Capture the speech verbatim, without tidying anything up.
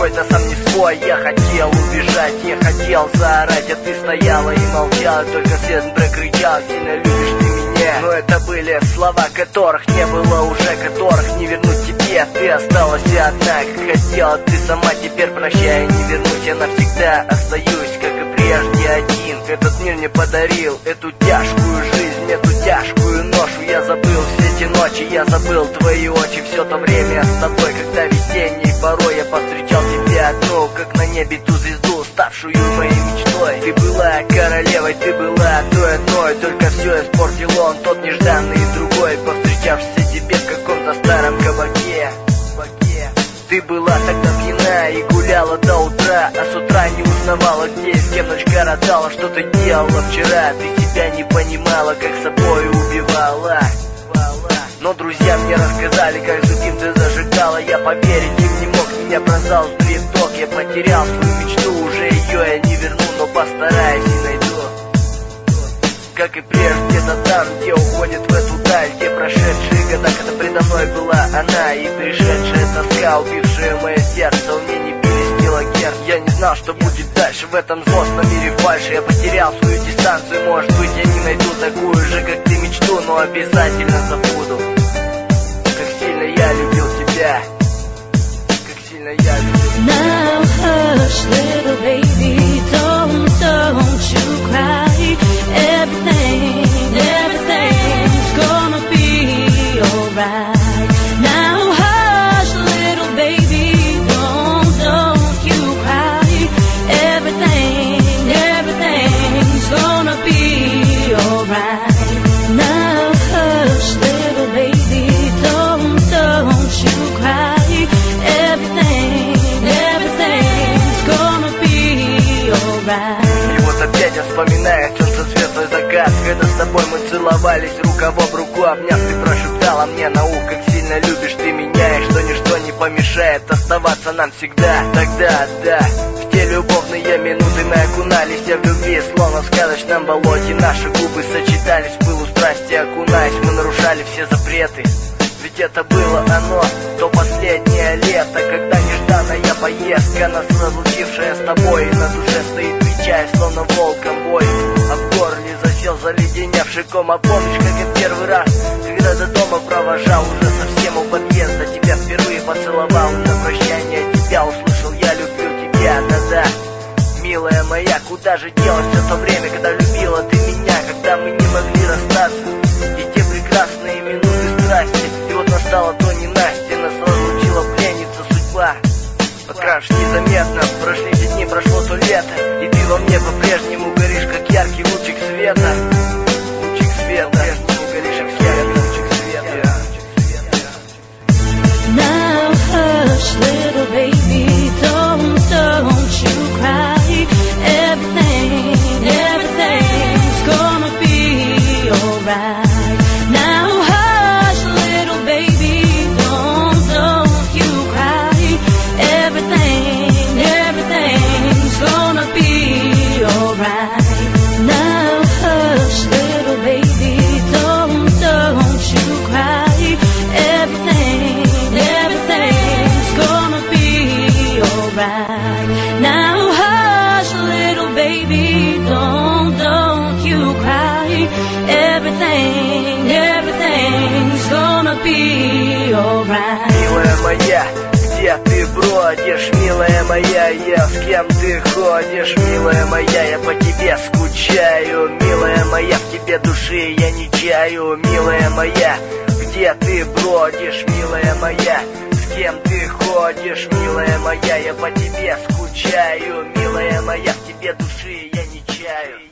какой-то сам не свой. Я хотел убежать, я хотел заорать, а ты стояла и молчала, только свет прокричал: сильно любишь ты меня. Но это были слова, которых не было уже, которых не вернуть тебе. Ты осталась одна, как хотела ты сама. Теперь прощай, не вернусь, я навсегда остаюсь, как и прежде, один. Этот мир мне подарил эту тяжкую жизнь, эту тяжкую ношу. Я забыл все эти ночи, я забыл твои очи, все то время с тобой, когда весенней порой я повстречал тебя одну, как на небе ту звезду, ставшую моей мечтой. Ты была королевой, ты была той одной, только все испортил он, тот нежданный другой, повстречавшийся тебе в каком-то старом кабаке. Ты была тогда пьяна и гуляла до утра, а с утра не узнавала, где и с кем ночь коротала. Что ты делала вчера, ты себя не понимала, как собой убивала. Но друзья мне рассказали, как другим ты зажигала. Я поверить им не мог, меня пронзал вдруг. Я потерял свою мечту, уже ее я не верну, но постараюсь и найду. Как и прежде, где-то там, где уходит в эту даль, где прошедшие года, когда предо мной была она, и пришедшая тоска, убившая мое сердце, у меня не бились килогерц. Я не знал, что будет дальше в этом злостном мире фальши. Я потерял свою дистанцию, может быть, я не найду такую же, как ты, мечту, но обязательно забуду. Как сильно я любил тебя, как сильно я любил тебя. Now hush, little baby, don't, don't you cry. Everything, everything's gonna be alright. Now hush, little baby, don't, don't you cry. Everything, everything's gonna be alright. Now hush, little baby, don't, don't you cry. Everything, everything's gonna be alright. И вот опять я вспоминаю солнцецветный закат, когда с тобой мы целовались рука об руку, обняв, ты прошептала мне на ухо, как сильно любишь ты меня, и что ничто не помешает оставаться нам всегда. Тогда, да, в те любовные минуты мы окунались в любви, словно в сказочном болоте. Наши губы сочетались в пылу страсти, окунаясь, мы нарушали все запреты. Ведь это было оно, то последнее лето, когда нежданная поездка, нас разлучившая с тобой, и на душе стоит печаль, словно волком бой, а в горле засел заледеневший ком. А помнишь, как я первый раз, когда до дома провожал, уже совсем у подъезда тебя впервые поцеловал, на прощание тебя услышал: я люблю тебя, да-да. Милая моя, куда же делось все то время, когда любила ты меня, когда мы не могли расстаться, и те прекрасные минуты страсти. И вот настало то ненастье, нас разлучила пленница судьба. Подкравшись незаметно, прошли эти дни, прошло то лето, и ты во мне по-прежнему горишь, как яркий лучик света. Лучик света, по-прежнему горишь, как яркий лучик света. Now hush, little baby, don't, don't you cry. Everything, everything's gonna be alright. Now hush, little baby, don't, don't you cry. Everything, everything's gonna be alright. Now hush, little baby, don't, don't you cry. Everything, everything's gonna be alright. Now hush, little baby, don't, don't you cry. Everything, everything's gonna be alright. Милая моя, где ты бродишь, милая моя, я с кем ты ходишь, милая моя, я по тебе скучаю, милая моя, в тебе души я не чаю, милая моя, где ты бродишь, милая моя, с кем ты ходишь, милая моя, я по тебе скучаю, милая моя, в тебе души я не чаю.